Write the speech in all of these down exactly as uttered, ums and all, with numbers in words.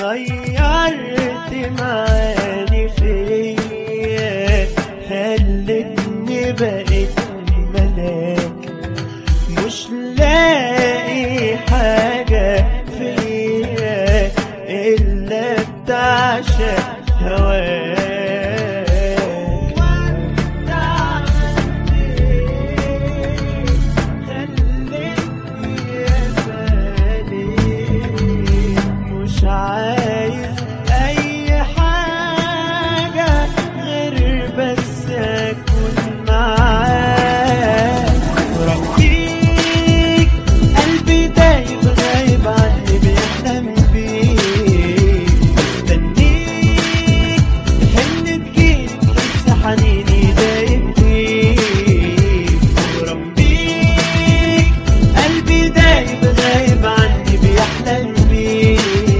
غيرت معاني فيا، خلتني بقيت ملاك، مش لاقي حاجة فيا إلا بتعشق هواك. عايز اي حاجة غير بس اكون معاك وربيك. قلبي دايب غايب عني بيحلم بيك، مستنيك تحن تجيلي تحس حنيني دايب فيك وربيك. قلبي دايب غايب عني بيحلم بيك،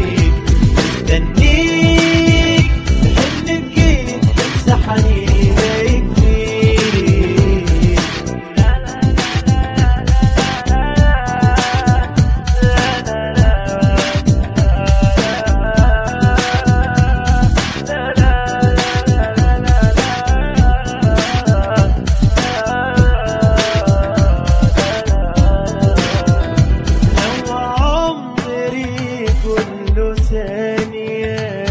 مستنيك تحن تجيلي تحس حنيني دايب فيك. لا لا لا لو عمري كله ثانية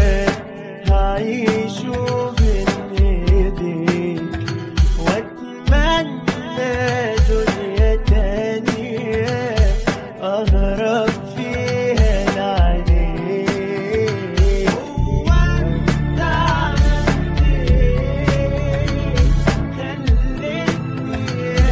هعيشه بين ايديك، واتمنى دنيا تانية اهرب فيها لعينيك. هو انت عملت ايه خلتني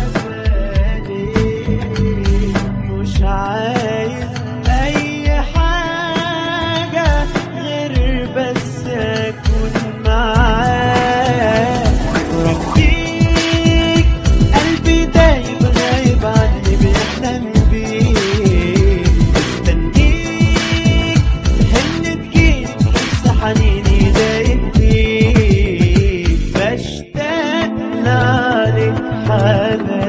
افانيك، مش عايز اي حاجة غير بس اكون معاك وربيك. قلبي دايب غايب عني بيحلم بيك، مستنيك تحن تجيلي تحس حنيني دايب فيك. بشتاق لعليك حنان